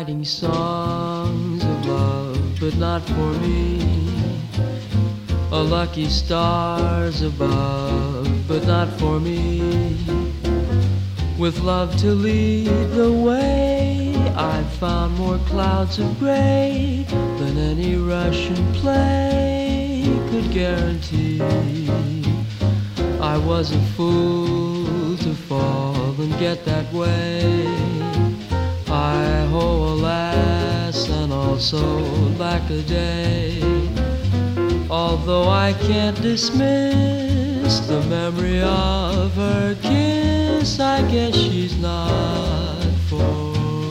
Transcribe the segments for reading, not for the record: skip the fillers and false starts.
writing songs of love, but not for me. A lucky stars above, but not for me. With love to lead the way, I've found more clouds of gray than any Russian play could guarantee. I was a fool to fall and get that way. Hi-ho, alas, and also lack a day. Although I can't dismiss the memory of her kiss, I guess she's not for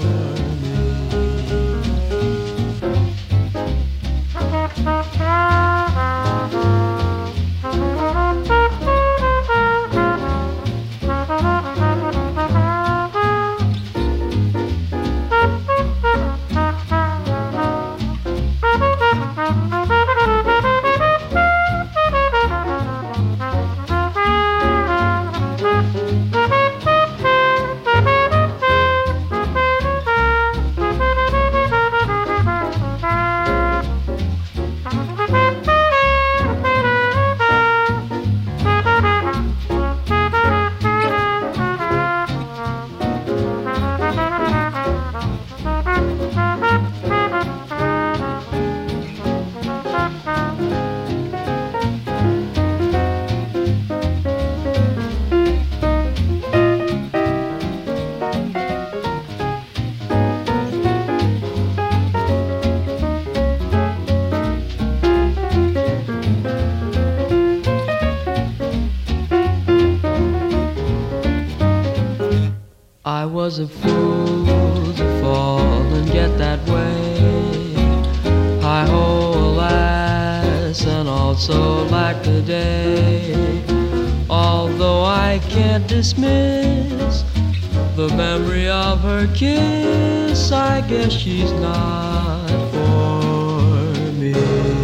I was a fool to fall and get that way. Hi-ho, alas, and also lack a day. Although I can't dismiss the memory of her kiss, I guess she's not for me.